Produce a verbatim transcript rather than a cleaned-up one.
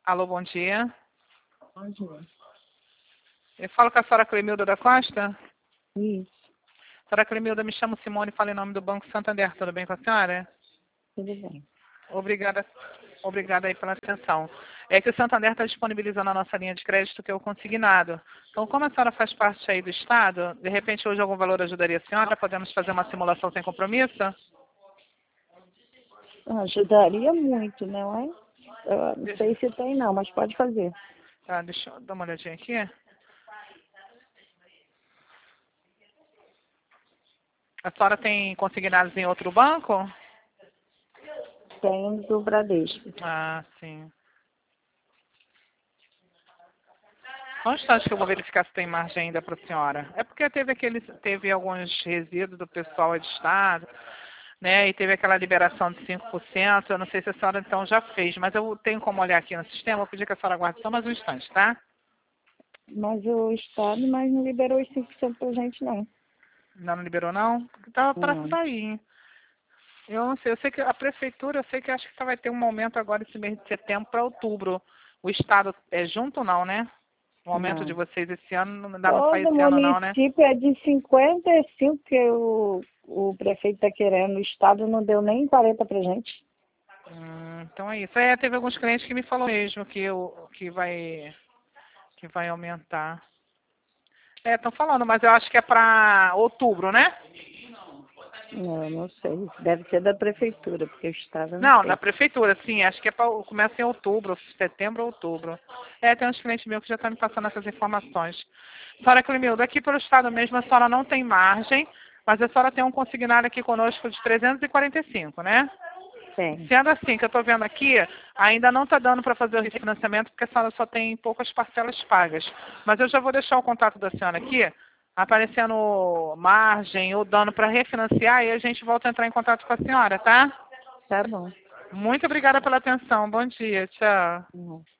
Alô, bom dia. Bom dia. Eu falo com a senhora Clemilda da Costa? Isso, Senhora Clemilda, me chamo Simone e falo em nome do Banco Santander. Tudo bem com a senhora? tudo bem. Obrigada, obrigada aí pela atenção. É que o Santander está disponibilizando a nossa linha de crédito, que é o consignado. Então, como a senhora faz parte aí do Estado, de repente hoje algum valor ajudaria a senhora? Podemos fazer uma simulação sem compromisso? Ajudaria muito, não é? Eu não sei se tem não, mas pode fazer. Tá, deixa eu dar uma olhadinha aqui. A senhora tem consignados em outro banco? Tem do Bradesco. Ah, sim. Só um instante que eu vou verificar se tem margem ainda para a senhora. É porque teve aqueles, teve alguns resíduos do pessoal aí do Estado, né? E teve aquela liberação de cinco por cento. Eu não sei se a senhora então já fez, mas eu tenho como olhar aqui no sistema. Vou pedir que a senhora aguarde só mais um instante, tá? Mas o Estado mas não liberou os cinco por cento pra gente, não. Não, não liberou não? Estava para Não. sair, hein? Eu não sei, eu sei que a prefeitura, eu sei que acho que vai ter um aumento agora esse mês de setembro para outubro. O Estado é junto não, né? O aumento de Não. vocês esse ano, ainda não sai Todo esse ano não, né? município é de cinquenta e cinco que o, o prefeito está querendo. O Estado não deu nem quarenta pra gente. Hum, então é isso. É, teve alguns clientes que me falaram mesmo que, o, que, vai, que vai aumentar. É, estão falando, mas eu acho que é para outubro, né? Não, não sei. Deve ser da prefeitura, porque o Estado não Não, sei. da prefeitura, sim. Acho que é para começa em outubro, setembro ou outubro. É, tem uns clientes meus que já estão me passando essas informações. Senhora Clemilda, aqui pelo Estado mesmo a senhora não tem margem, mas a senhora tem um consignado aqui conosco de trezentos e quarenta e cinco, né? Tem. Sendo assim, que eu estou vendo aqui, ainda não está dando para fazer o refinanciamento, porque a senhora só tem poucas parcelas pagas. Mas eu já vou deixar o contato da senhora aqui, aparecendo margem ou dano para refinanciar, e a gente volta a entrar em contato com a senhora, tá? Tá bom. Muito obrigada pela atenção. Bom dia. Tchau. Uhum.